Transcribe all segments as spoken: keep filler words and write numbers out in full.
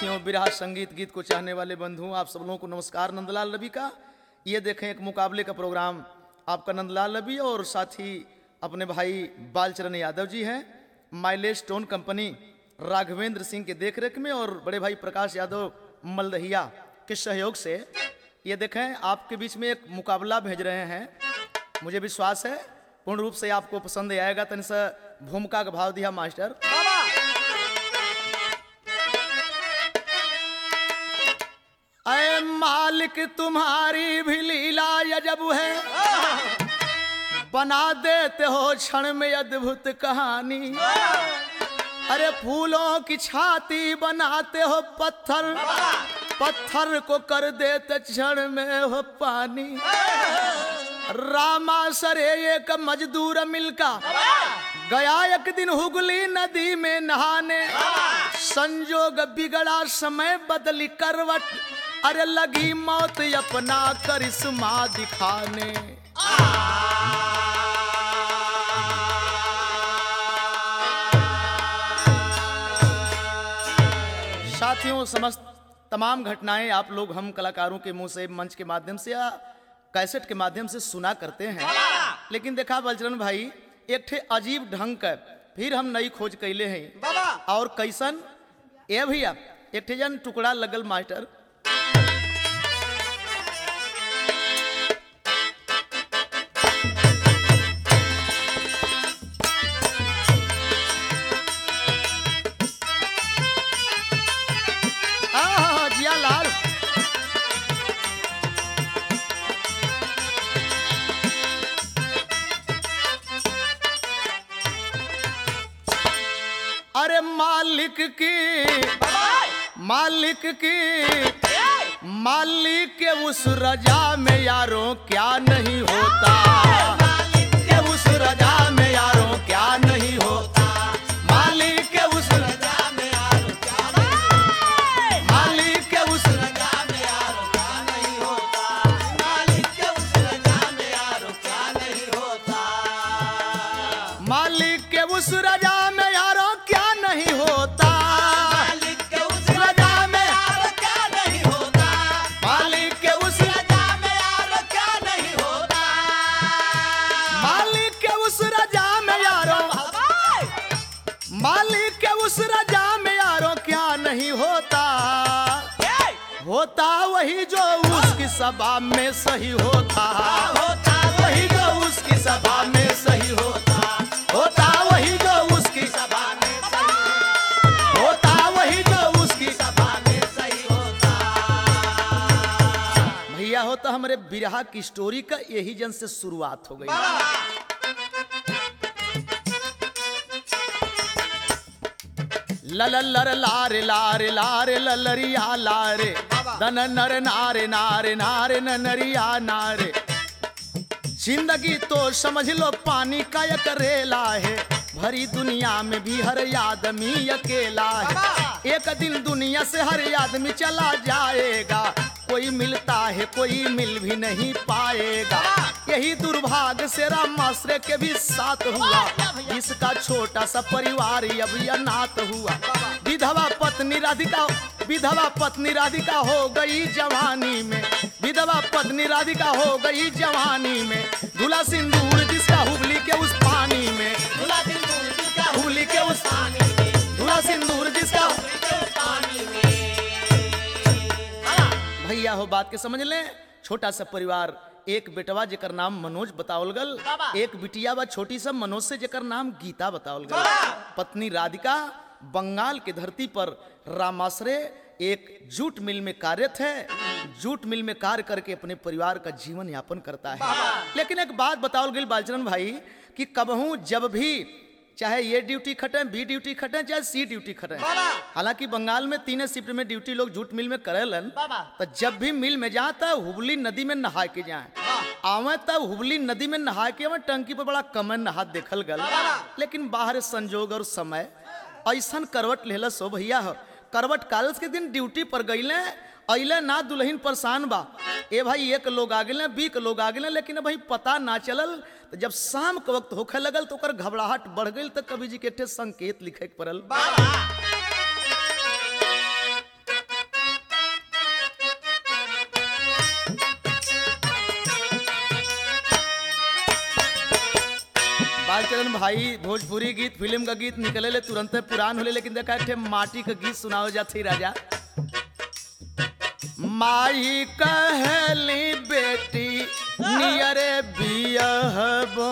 साथियों, बिरहा संगीत गीत को चाहने वाले बंधुओं, आप सब लोगों को नमस्कार। नंदलाल रवि का ये देखें एक मुकाबले का प्रोग्राम आपका नंदलाल रवि और साथ ही अपने भाई बालचरण यादव जी हैं milestone company Raghvendra Singh के देखरेख में और बड़े भाई प्रकाश यादव मलदहिया के सहयोग से ये देखें आपके बीच में एक मुकाबला भेज रहे हैं। मुझे विश्वास है पूर्ण रूप से आपको पसंद आएगा। तन से भूमिका का भाव दिया मास्टर। अय मालिक तुम्हारी भी लीला अजब है, बना देते हो क्षण में अद्भुत कहानी। अरे फूलों की छाती बनाते हो पत्थर, पत्थर को कर देते क्षण में हो पानी। रामा सरे एक मजदूर मिलका गया एक दिन हुगली नदी में नहाने। संजोग बिगड़ा समय बदली करवट, अरे लगी मौत अपना करिश्मा दिखाने। साथियों, समस्त तमाम घटनाएं आप लोग हम कलाकारों के मुंह से मंच के माध्यम से या कैसेट के माध्यम से सुना करते हैं, लेकिन देखा बलचरण भाई एक ठे अजीब ढंग का फिर हम नई खोज कैले हैं। और कैसन ए भैया एक ठे जन टुकड़ा लगल मास्टर। अरे मालिक की मालिक की मालिक के उस रजा में यारों क्या नहीं होता। मालिक के उस रजा में यारों क्या नहीं होता। मालिक के उस रजा में यारों क्या नहीं, मालिक के उस रजा में यारों क्या नहीं होता। मालिक के उस रजा में यारों क्या नहीं होता। मालिक के उस रजा में यारों क्या नहीं होता। मालिक के उस रजा में यारों क्या नहीं होता। मालिक के उस रजा में यारों क्या नहीं होता। मालिक के उस रजा में यारों मालिक के उस रजा में यारों क्या नहीं होता। होता वही जो उसकी सभा में सही होता। होता वही जो उसकी सभा में सही होता। होता वही जो उसकी सभा में सही होता। वही जो उसकी सभा में सही होता। भैया होता हमारे बिरहा की स्टोरी का यही जन से शुरुआत हो गई। लल लर लारे लारे लारे ललरिया लारे दन नर नारे नारे नारे नरिया नारे। जिंदगी तो समझ लो पानी का एक रेला है, भरी दुनिया में भी हर आदमी अकेला है। एक दिन दुनिया से हर आदमी चला जाएगा, कोई मिलता है कोई मिल भी नहीं पाएगा। यही दुर्भाग्य से रामाश्रय के भी साथ हुआ, इसका छोटा सा परिवार अब अनाथ हुआ। विधवा पत्नी राधिका विधवा पत्नी राधिका हो गई जवानी में। विधवा पत्नी राधिका हो गई जवानी में। धुला सिंदूर जिसका हुबली के उस पानी में। धुला सिंदूर जिसका हुबली के उस पानी में। धुला सिंदूर जिसका हुबली के उस पानी में। भैया हो बात के समझ लें। छोटा सा परिवार, एक बेटवा जेकर नाम मनोज बतावल गल, एक बिटिया बा छोटी सा मनोज से जेकर नाम गीता बतावल गल। पत्नी राधिका बंगाल की धरती पर रामाश्रय एक जूट मिल में कार्यरत है। जूट मिल में कार्य करके अपने परिवार का जीवन यापन करता है। लेकिन एक बात बताओ गई बालचरण भाई कि कबहू जब भी चाहे ये ड्यूटी खटे, बी ड्यूटी खटे, चाहे सी ड्यूटी खटे, हालांकि बंगाल में तीन शिफ्ट में ड्यूटी लोग जूट मिल में करेलन। तो जब भी मिल में जाता है हुबली नदी में नहा के जाए आवे, तब हुबली नदी में नहा के आवे। टंकी पर बड़ा कमन नहा देखल गल, लेकिन बाहर संजोग और समय ऐसा करवट लेला सो भैया हो। करवट कालस के दिन ड्यूटी पर गईले अइले ना दुल्हन परेशान बा। ए भाई एक लोग आ गए बी के लोग आ गए, लेकिन भाई पता ना चलल। तो जब शाम के वक्त होखे लगल तो घबराहट बढ़ गई। तो कवि जी के ठे संकेत लिखे पड़ल। कहन भाई भोजपुरी गीत फिल्म का गीत निकले ले तुरंत पुरान होले, लेकिन देखा एक माटी का गीत सुनाओ जाती राजा। माई कहली बेटी नियरे बियहबो,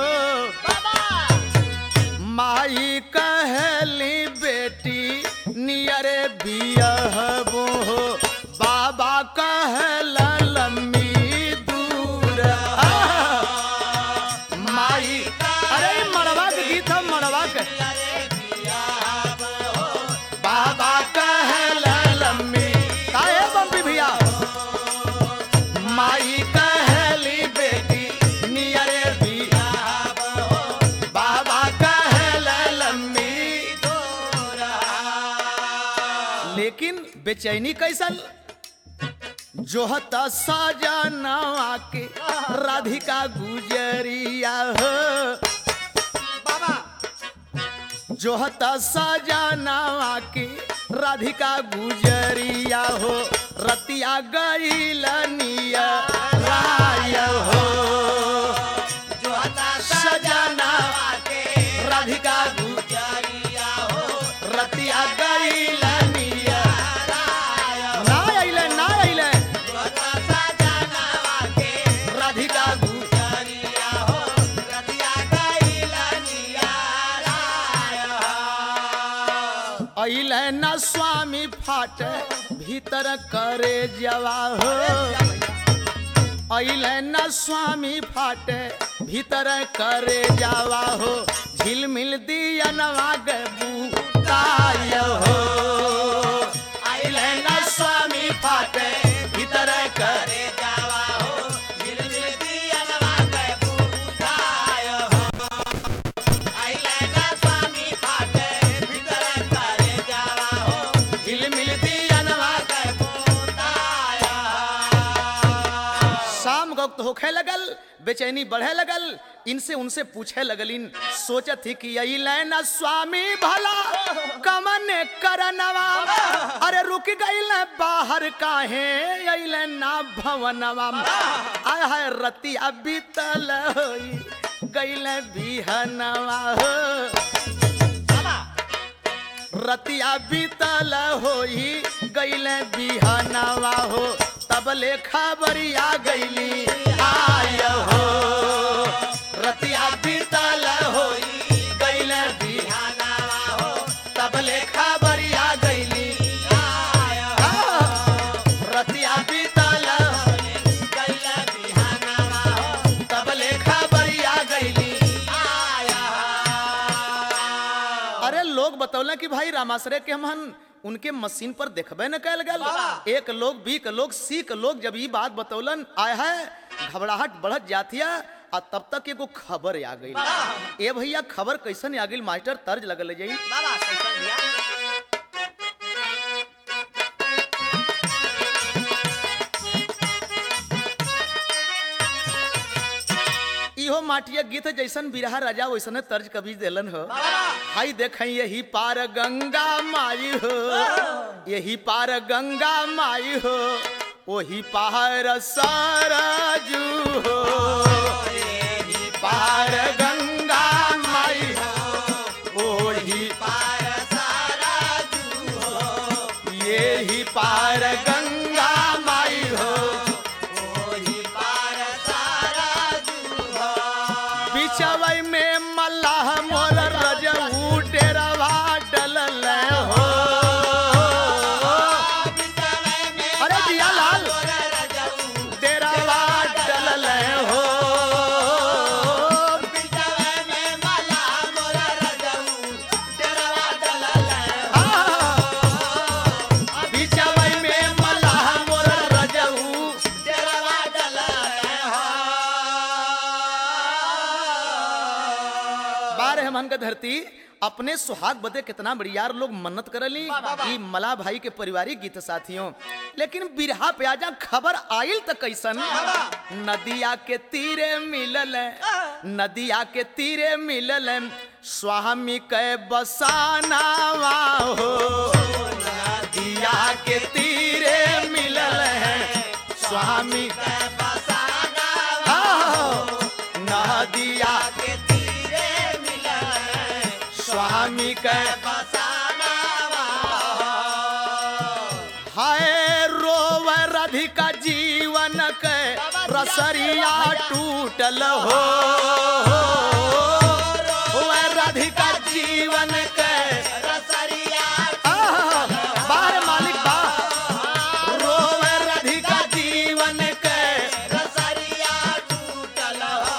माई कहली बेटी नियरे बियहबो, बाबा कहला लम्मी दूर। माई अरे मड़वा के गीत है, मड़वा के बाबा कहला लम्मी काहे बम्पी भैया। माई कहली बेटी नियरे बियहबो, बाबा कहला लम्मी दूर। लेकिन बेचैनी कैसन जोहता सजनवा के राधिका गुजरिया हो, बाबा जोहता सजनवा के राधिका गुजरिया हो, रतिया गईलनिया राय हो, जोहता सजनवा के राधिका गुजरिया हो, रतिया गईलनिया ना आइले ना आइले राधिका गुजरिया हो, रतिया गईलनिया अइले न स्वामी फाटे भीतर करे जवा हो, अइले न स्वामी फाटे भीतर करे जावा हो, झिलमिल दियनवा गबूताय हो, अइले न स्वामी फाटे भीतर करे जावा हो, झिलमिल दियनवा गबूताय हो, अइले न स्वामी फाटे भीतर करे जावा हो, झिलमिल दियनवा गबूताय। शाम वक्त होखे लगल, बेचैनी बढ़े लगल, इनसे उनसे पूछे लगलिन, सोचत थी कि यही लेना स्वामी भला कमन करनवा, अरे रुक गईल बाहर काहे यही लेना भवनवा, आय है रतिया बीतल होई गईल बिहनवा हो, रतिया बीतल होई गईल बिहनवा हो, तबले खबरिया गईली आय हो, रतिया बीतल होई गईल बिहनवा हो, तबले खबरिया गईली आय हो, रतिया बीतल होई गईल बिहनवा हो, तबले खबरिया गईली आय हो। अरे लोग बतौले कि भाई रामाश्रय के हमहन उनके मशीन पर देखबे न कैल गल, एक लोग बीक लोग सीख लोग जब ये बात बतौलन आय है घबराहट बढ़त जातिया, आ तब तक एगो खबर आ गई। ए भैया खबर कैसन आ गई मास्टर तर्ज लगल जाई। इहो माटिया गीत जैसन बिरहा राजा वैसन तर्ज कभी देलन हो। हाई देखें यही पार गंगा माई हो, यही पार गंगा माई हो, वही पार सरजू हो, यही पार गंगा माई हो, वही पार सरजू हो, यही पार गंगा माई हो, वही पार सरजू हो, बिचवई में मल्लाह मोर रजऊ डेरवा डलल हो, अरे जिया लाल डेरवा डलल हो, बिचवई में मल्लाह मोर रजऊ डेरवा डलल हो। बारह मन का धरती अपने सुहाग बदे कितना बढ़ियार लोग मन्नत करली, ई मला भाई के पारिवारिक गीत साथियों। लेकिन बिरहा पे आजा खबर आइल त कैसन, नदिया के तीरे मिलल, नदिया के तीरे मिलल स्वामी के बसानावा हो, नदिया के तीरे मिलल है स्वामी के बसानावा हो, नदिया के तीरे के हाय रोवे राधिका जीवन के रसरिया टूटल हो रोवे राधिका जीवन के रसरिया बाहर मालिक बा रोवे राधिका जीवन के रसरिया टूटल हो।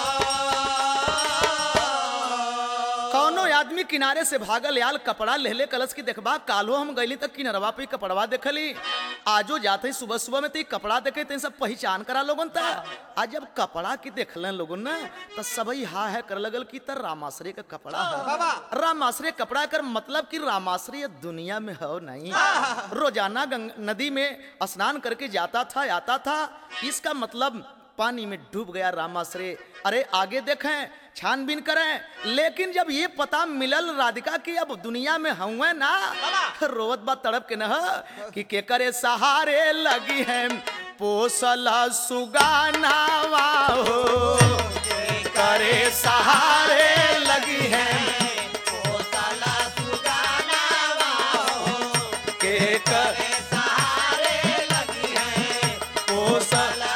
कौनो आदमी किनारे से भागल याल कपड़ा लेले कलश की देखबा कालो हम गईली तक किनरवा पे कपड़वा देखली आजो जाते सुबह सुबह में तो कपड़ा देखे ते सब पहचान करा लोगन था आज जब कपड़ा की देखल लोगन ना तो सबई हा है कर लगल की तर रामाश्रय का कपड़ा है रामाश्रय कपड़ा कर मतलब कि रामाश्रय दुनिया में हो नहीं रोजाना नदी में स्नान करके जाता था आता था इसका मतलब पानी में डूब गया रामाश्रय। अरे आगे देखें छानबीन करें लेकिन जब ये पता मिलल राधिका की अब दुनिया में हुए ना रोवत बा तड़प के न कि के करे सहारे लगी है पोसला सुगानावा हो के करे सहारे लगी है पोसला सुगानावा हो के करे सहारे लगी है पोसला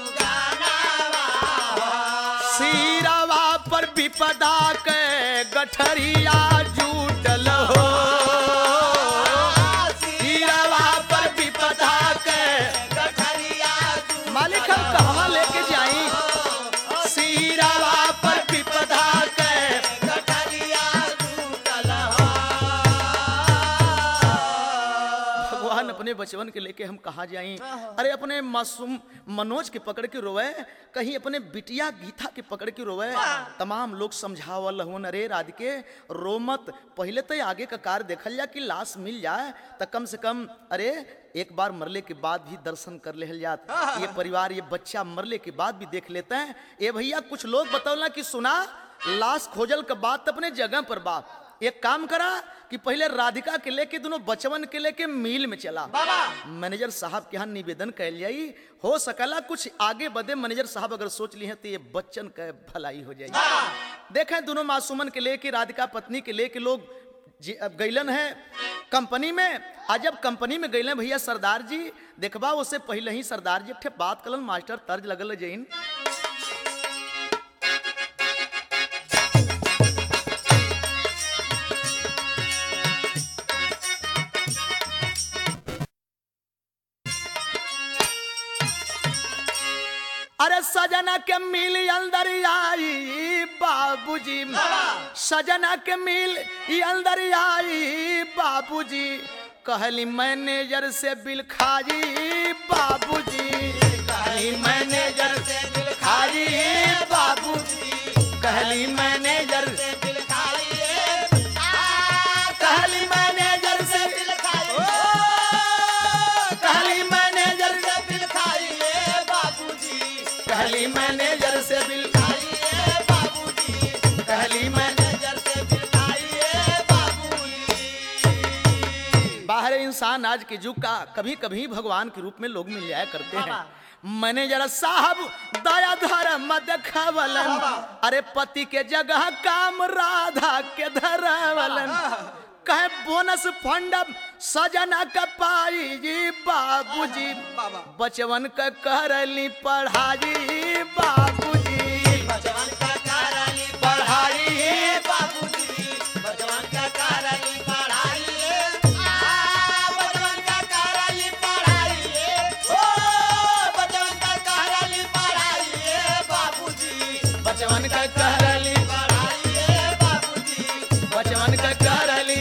सीरावा पर विपदा के गठरिया जूटल हो सीरावा पर विपदा के गठरिया मालिक हम कहाँ लेके जाई सीरावा पर विपदा के गठरिया जूटल हो। भगवान अपने बचवन के लेके हम कहाँ जाई अरे अपने मासूम मनोज के पकड़ के रोवे कहीं अपने बिटिया गीता के पकड़ के रोवे तमाम लोग समझावल हूं अरे राधिके रोमत पहले तो आगे का कार देखल जा कि लाश मिल जाए तो कम से कम अरे एक बार मरले के बाद भी दर्शन कर ले जात ये परिवार ये बच्चा मरले के बाद भी देख लेते हैं। ये भैया कुछ लोग बतौला कि सुना लाश खोजल के बाद तो अपने जगह पर बाप एक काम करा कि पहले राधिका के लेके दोनों बचवन के लेके मिल में चला मैनेजर साहब के यहाँ निवेदन कैल जाई हो सकला कुछ आगे बढ़े मैनेजर साहब अगर सोच ली है तो ये बच्चन का भलाई हो जाएगी। देखें दोनों मासूमन के लेके राधिका पत्नी के लेके लोग गैलन है कंपनी में आज जब कंपनी में गैलन भैया सरदार जी देखबा उससे पहले ही सरदार जी एक बात कलन मास्टर तर्ज लगल जैन अरे सजना के मिल अंदर आई बाबूजी सजना के मिल अंदर आई बाबूजी कहली मैनेजर से बिल खाई बाबूजी कहली मैनेजर से बिल खाई बाबूजी कहली मैनेजर से बिल खाई कहली मैनेजर से बिल खाई कहली मैनेजर से बिल खाई बाबूजी कहली मैनेजर से बिल खाइए बाबूजी कहली मैनेजर से बिल खाइए बाबूजी। बाहर इंसान आज के युग का कभी कभी भगवान के रूप में लोग मिल जाया करते हैं। मैनेजर साहब दया धर्म देखवलन अरे पति के जगह काम राधा के धरवलन कहे बोनस फंड सजना का पाई जी बाबूजी बचवन का करली पढ़ाई बाबूजी बचवन का करली पढ़ाई बाबूजी बचवन का करली पढ़ाई बचवन का करली पढ़ाई ओ बचवन का करली पढ़ाई बाबूजी बचवन का करली पढ़ाई बाबूजी बचवन का करली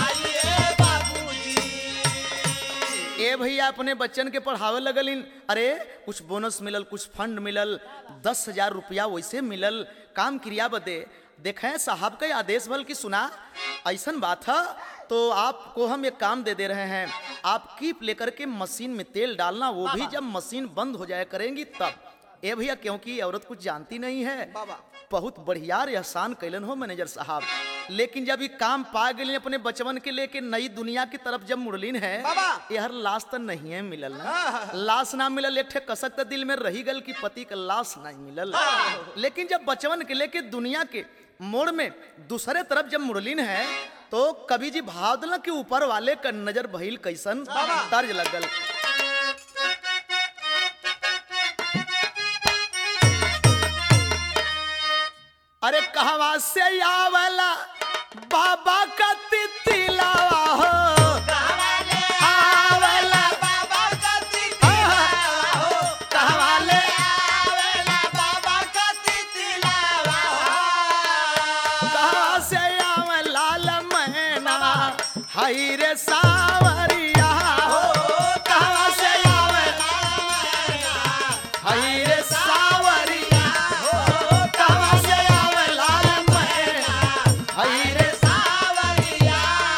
भैया अपने बच्चन के पढ़ावे लगलिन अरे कुछ बोनस मिलल कुछ फंड मिलल दस हजार रुपया वैसे मिलल काम क्रिया बदे देखें साहब का आदेश भल की सुना ऐसन बात है तो आपको हम एक काम दे दे रहे हैं आप कीप लेकर के मशीन में तेल डालना वो भी जब मशीन बंद हो जाए करेंगी तब ए भैया क्योंकि औरत कुछ जानती नहीं है बहुत बढ़िया एहसान कैलन हो मैनेजर साहब लेकिन जब ये काम पा गए अपने बचवन के लेके नई दुनिया की तरफ जब मुड़लिन है यार लाश तो नहीं है मिलल ना लाश ना मिलल एक कसक तो दिल में रही गल कि पति का लाश नहीं मिलल लेकिन जब बचवन के लेके दुनिया के मोड़ में दूसरे तरफ जब मुरलीन है तो कवि जी भाव दिला कि ऊपर वाले का नजर भइल कैसन तर्ज लगल। अरे कहवा से आवेला बाबा का तितिलावा हो, आवेला बाबा का तितिलावा हो, कहवा ले आवेला बाबा का तितिलावा हो। कहाँ से आवे लाल मैना हई रे सावरिया हो, कहाँ से आवे हई रे सावरिया हो, कहाँ से आवे लाल मैना हई रे सावरिया।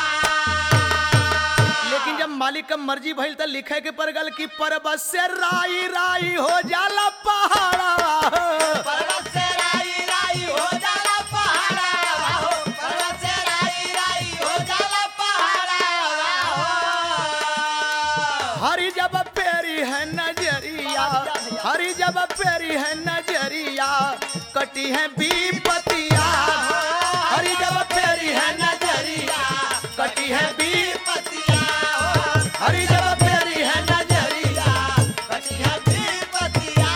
लेकिन जब मालिक का मर्जी भइल त लिखे के पर गल कि पर्वत से राई राई हो जाला पहाड़ा पर्वत से राई राई हो जाला पहाड़ा हो, पर्वत से राई राई हो जाला पहाड़ा हो। हरी जब पेरी है नजरिया, हरी जब पेरी है नजरिया कटी है बीपतिया, हरी जब पेरी है नजरिया कटी है बीपतिया, हरी जब पेरी है नजरिया कटिया बीपतिया।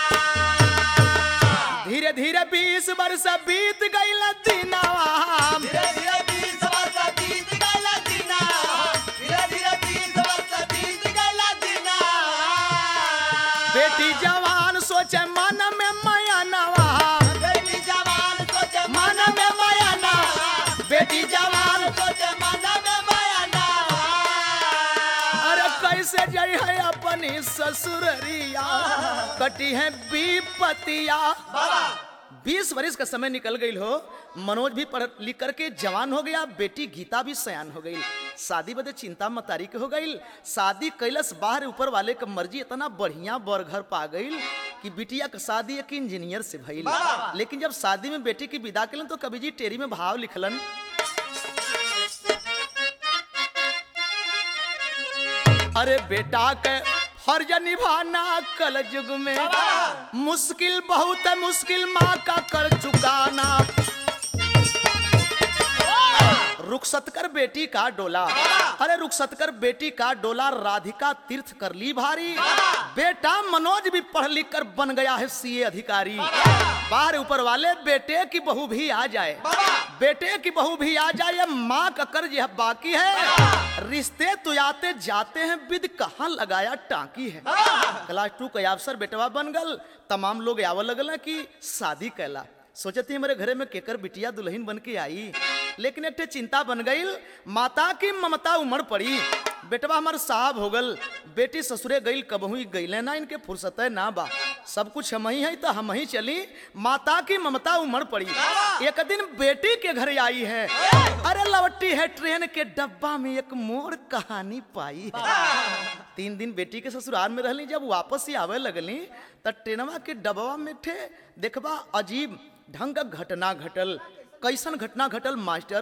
धीरे धीरे बीस वर्ष बीत गईल दिनवा, धीरे धीरे बीस वर्ष बीत गइल दिना, धीरे धीरे बीस वर्ष बीत गइल दिना। बेटी जवान सोचे मन में माया नवा, बेटी जवान सोचे मन में माया नवा, बेटी जवान सोचे मन में माया ना। अरे कैसे जई है अपनी ससुररिया कटी है बीपतिया। बीस वर्ष का समय निकल गई हो, मनोज भी पढ़ लिख करके जवान हो गया, बेटी गीता भी सयान हो गई, शादी बदे चिंता मतारी के हो गई। शादी कैलस बाहर ऊपर वाले का मर्जी इतना बढ़िया बर घर पा गई कि बिटिया का शादी एक इंजीनियर से भइल। लेकिन जब शादी में बेटी की विदा कलन तो कवि जी टेरी में भाव लिखलन। अरे बेटा के फर्ज निभाना कल युग में मुश्किल बहुत है, मुश्किल माँ का कर चुकाना। रुखसत कर बेटी का डोला, अरे रुखसत कर बेटी का डोला राधिका तीर्थ कर ली भारी। बेटा मनोज भी पढ़ लिख कर बन गया है सीए अधिकारी। बाहर ऊपर वाले बेटे की बहू भी आ जाए, बेटे की बहू भी आ जाए, माँ का कर्ज यह बाकी है। रिश्ते तो आते जाते हैं, विद कहाँ लगाया टांकी है। क्लास टू का अफसर बेटवा बन गल, तमाम लोग आवा लगल कि शादी कैला। सोचती मेरे घरे में केकर बिटिया दुल्हन बन के आई, लेकिन एक चिंता बन गई, माता की ममता उमड़ पड़ी। बेटवा हमार साहब हो गल, बेटी ससुरे गई कबहू गईले ना, इनके फुर्सत है ना बा, सब कुछ हम ही है तो हम ही चली। माता की ममता उमड़ पड़ी। एक दिन बेटी के घर आई है, अरे लवटी है ट्रेन के डब्बा में एक मोर कहानी पाई है। तीन दिन बेटी के ससुराल में रहली, जब वापस ही आवे लगली तो ट्रेनवा के डब्बा में थे देखबा अजीब ढंग का घटना घटल। कैसन घटना घटल मास्टर?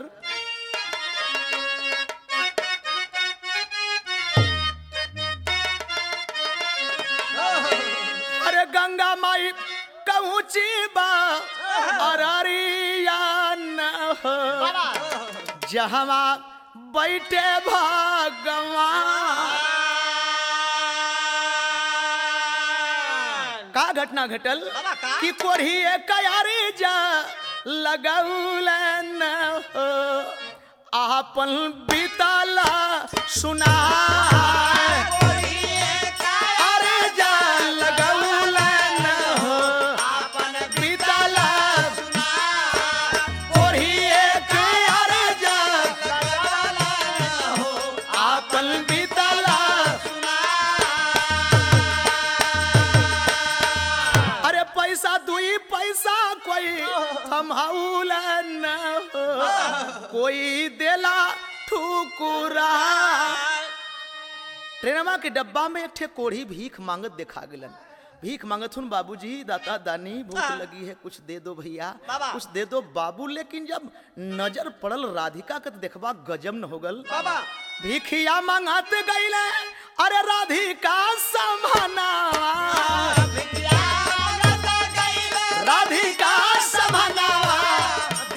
अरे गंगा माई कहूची बा अररिया न हो, जहवा बैठे भगवान। का घटना घटल कि कोरही कयारी जा लगौल न हो, आपन बीतला सुना। अरे जा लगौल न हो, बीतला कोरही कयारी जा आपन बीतला। अरे पैसा दुई पैसा कोई थमहौल न हो, कोई देला ठुकुरा। ट्रेनमा के डब्बा में एक ठे कोढ़ी भीख मांगत देखा गेलन। भीख मांगत हुन, बाबूजी दाता दानी भूख लगी है, कुछ दे दो भैया, कुछ दे दो बाबू। लेकिन जब नजर पड़ल राधिका के देखबा गजब न हो गल। भिखिया मांगत गईले, अरे राधिका समाना, राधिका समाना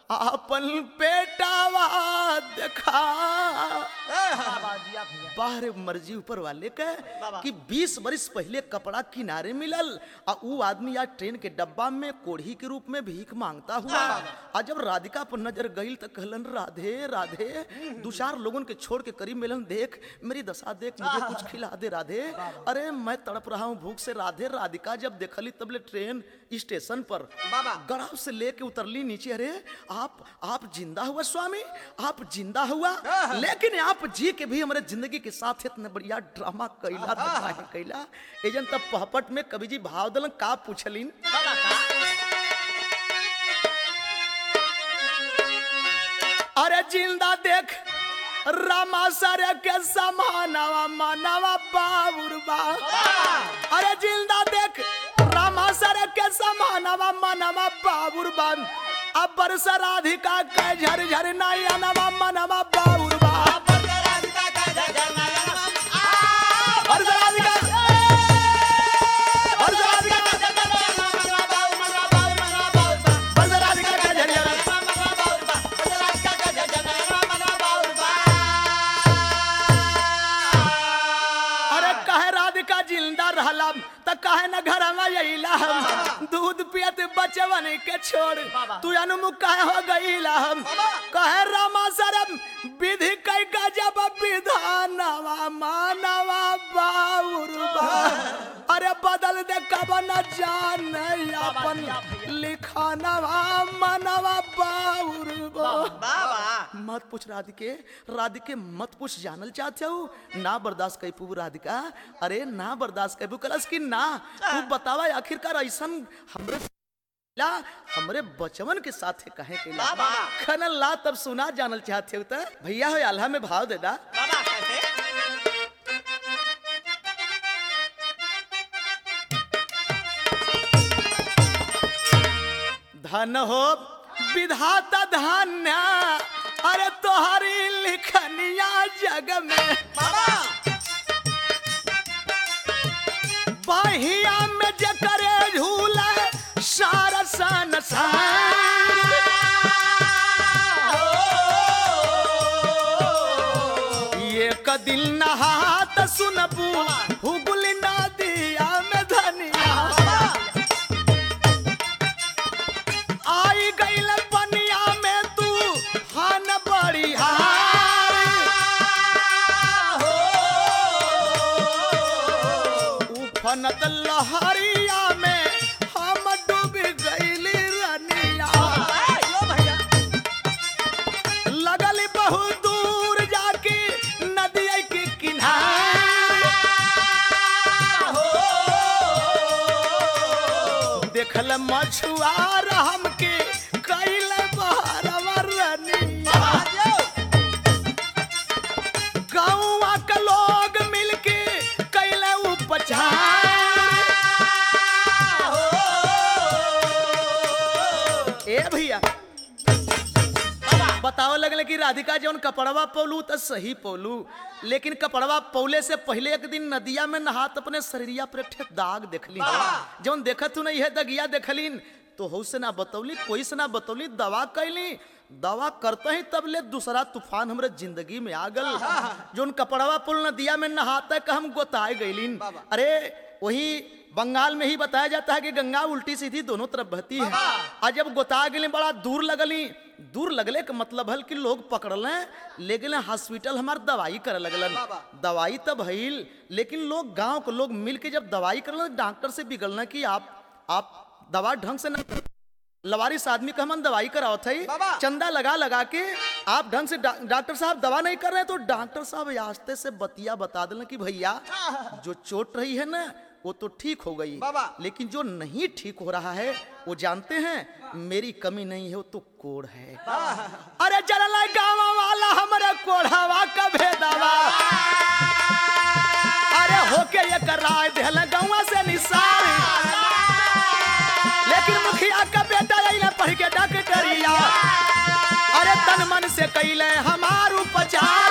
अपन बेटावा देखा बाहर मर्जी ऊपर वाले के कि बीस बरिस पहले कपड़ा किनारे मिलल आ ऊ आदमी आज ट्रेन के डब्बा में कोढ़ी के रूप में भीख मांगता हुआ। आज जब राधिका पर नजर गई तो कहलन राधे राधे, दो चार लोगों के छोड़ के करीब मिलन, देख मेरी दशा देख, मुझे कुछ खिला दे राधे। अरे मैं तड़प रहा हूँ भूख से राधे। राधिका जब देखली तबले ट्रेन स्टेशन पर गड़ाव से लेके उतरली नीचे। अरे आप आप जिंदा हुआ स्वामी, आप जिंदा हुआ, लेकिन आप जी के भी हमारे जिंदगी के साथ इतना बढ़िया ड्रामा कैला कैला। एजन तब पहपट में कवि जी भाव दलन का पूछलिन, अरे जिंदा देख रामा सर के समानवा मानवा बाबुरबा। अरे जिंदा देख रामा सर के समानवा मानवा बाबुरबा। अब बरस राधिका के झर झर नयनवा मनवा बाबुरबा। जिंदा रहला त काहे न घर में अइला हम, दूध पियत बचवन के छोड़ तू अनुमुख काहे हो गईला हम। कहे रामा सरम विधि कई गजब विधानवा मानवा बाबुरबा। अरे बदल दे कब न जाने अपन लिखानवा मनवा बाबुरबा। मत पूछ राधिके, राधिके मत पूछ, जानल चाहते हो ना बर्दाश्त कई पू राधिका। अरे ना बर्दाश्त कई कलस की ना, तू बतावा आखिरकार ऐसन हमरे ला हमरे बचवन के साथ है कहे के ला खनल ला तब सुना जानल चाहते हो त भैया हो आल्हा में भाव दे दा। धन हो विधाता धान्य, अरे तोहरी लिखनिया जग में बहिया में जकरे झूला सारा संसार। एक दिल नहात सुनबू हुगुल नदिया में धनिया। आई गईल पनिया में तू हान बड़ी उफनत लहरिया में हम डूब गईली रनिया। लगल बहुत दूर जाके नदिया के किनारे देखल मछुआर हमके कैल बहरवा रनिया। गाँव के लोग मिलके कैले उपचार। ए भैया बताओ लगले कि राधिका जौन कपड़वा पौलू तो सही पौलू, लेकिन कपड़वा पौले से पहले एक दिन नदिया में नहात अपने शरीरिया पर एक दाग देखली। जौन देखत तू नहीं है दगिया देखलीन तो हो से ना बतौली, कोई से ना बतौली, दवा कैली। दवा करते ही तब ले दूसरा तूफान हमरे जिंदगी में आ गल। जौन कपड़वा पुल नदिया में नहाते का हम गोताए गईलीन। अरे वही बंगाल में ही बताया जाता है कि गंगा उल्टी सीधी दोनों तरफ बहती है। आज जब गोता गली बड़ा दूर लगली, दूर लगले का मतलब है कि लोग पकड़ले ले गए हॉस्पिटल हमार दवाई करे लगलन। दवाई तब भइल, लेकिन लोग गांव के लोग मिल के जब दवाई करल डॉक्टर से बिगड़ना कि आप आप दवा ढंग से न लवारिस आदमी का हम दवाई करावत है, चंदा लगा लगा के आप ढंग से डॉक्टर साहब दवा नहीं कर रहे तो डॉक्टर साहब आस्ते से बतिया बता देना कि भैया जो चोट रही है ना वो तो ठीक हो गई, लेकिन जो नहीं ठीक हो रहा है वो जानते हैं मेरी कमी नहीं है, वो तो कोढ़ है। अरे जरला गाँव वाला हमारा कोढ़ावा का भेदावा। अरे होके ये कर रहा है देहला गाँव से निसार, लेकिन मुखिया का बेटा आइला पढ़ के डॉक्टरिया। अरे तन मन से कैले हमार उपचार।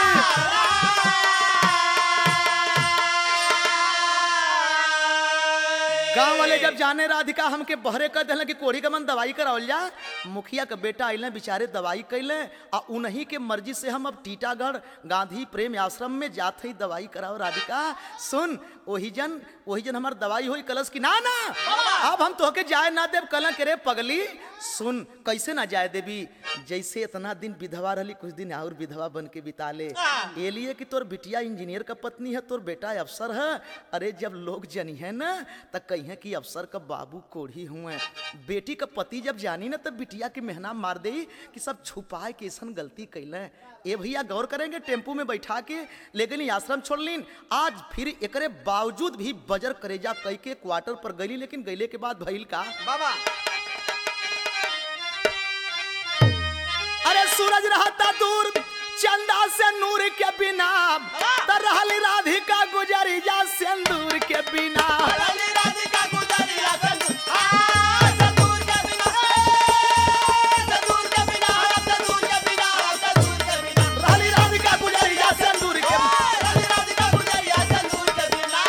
गांव वाले अरे जब जाने राधिका हमके बहरे कर दिल कि कोढ़ी का मन दवाई करावल जा, मुखिया का बेटा अइले बेचारे दवाई कैले आ उन्हीं के मर्जी से हम अब टीटागढ़ गांधी प्रेम आश्रम में जात हई दवाई कराओ। राधिका सुन, वही जन वही जन हमार दवाई होई कलश की ना ना अब हम तोहके जाए ना देव। कल के रे पगली सुन, कैसे ना जाए देवी, जैसे इतना दिन विधवा रही कुछ दिन और विधवा बन के बिता ले। ये लिए कि तोर बिटिया इंजीनियर का पत्नी है, तोर बेटा अफसर है। अरे जब लोग जनी है ना तब कही कि अफसर का बाबू कोढ़ी हुए, बेटी का पति जब जानी ना तब बिटिया की मेहना मार दे कि सब छुपाए के ऐसा गलती कैले। ए भैया गौर करेंगे, टेम्पू में बैठा के लेकिन आश्रम छोड़ लीन। आज फिर एकरे बावजूद भी बजर करेजा कई के क्वार्टर पर गई, लेकिन गईले के बाद भइल का बाबा अरे सूरज रहता दूर चंदा से नूर के बिना, तर रहली राधिका गुजरी जा सिंदूर के बिना। रहली राधिका गुजरी जा सिंदूर आ सिंदूर के बिना, सिंदूर के बिना, सिंदूर के बिना, सिंदूर के बिना। रहली राधिका गुजरी जा सिंदूर के बिना, रहली राधिका गुजरी जा सिंदूर के बिना।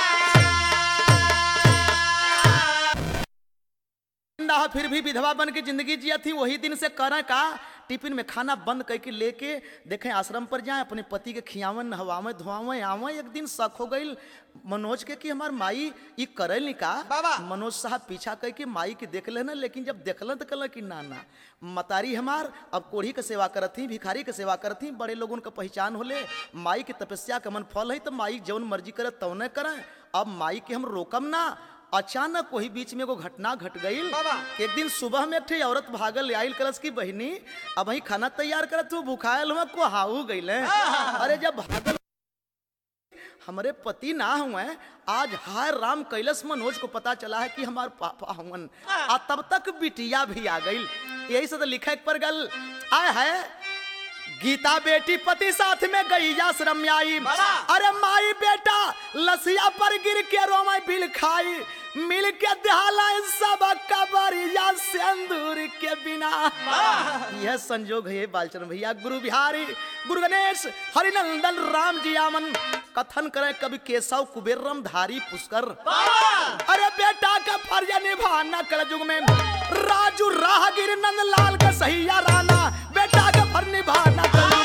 फिर भी विधवा बन के जिंदगी जिया थी। वही दिन से करा का टिफिन में खाना बंद करके लेके देखें आश्रम पर जाए, अपने पति के खियावन नहवावे धुआवे आवे। एक दिन शक हो गई मनोज के कि हमार माई ई करल नहीं का। बाबा। मनोज साहब पीछा करके माई के देख लेना, लेकिन जब देखल तो कहल कि ना ना मतारी हमार अब कोढ़ी के सेवा करत ही, भिखारी के सेवा करत ही, बड़े लोगों का पहचान होले। माई के तपस्या का मन फल है तो माई जौन मर्जी करे तौने करें। अब माई के हम रोकम ना। अचानक वही बीच में एगो घटना घट गई। एक दिन सुबह में एक औरत भागल आयल कलश की बहिनी, अब वही खाना तैयार कर तू भूखायल हुआ को हाउ गई। अरे जब भागल हमारे पति ना हुए, आज हाय राम कैलस मनोज को पता चला है कि हमारे पापा हुन। आ तब तक बिटिया भी आ गई। यही से तो लिखा पर गल आय है गीता बेटी पति साथ में गई आश्रम में आई। अरे माई बेटा लसिया पर गिर के रोमाई बिल खाई, मिल के दहाला सब कबरिया सिंदूर के बिना। यह संजोग है बालचंद्र भैया। गुरु बिहारी गुरु गणेश हरिनंदन राम जी आमन कथन करे कवि केशव कुबेरम धारी पुष्कर। अरे बेटा का फर्ज निभाना कल युग में, राजू राहगीर नंदलाल का सही राना बेटा का फर्ज निभाना।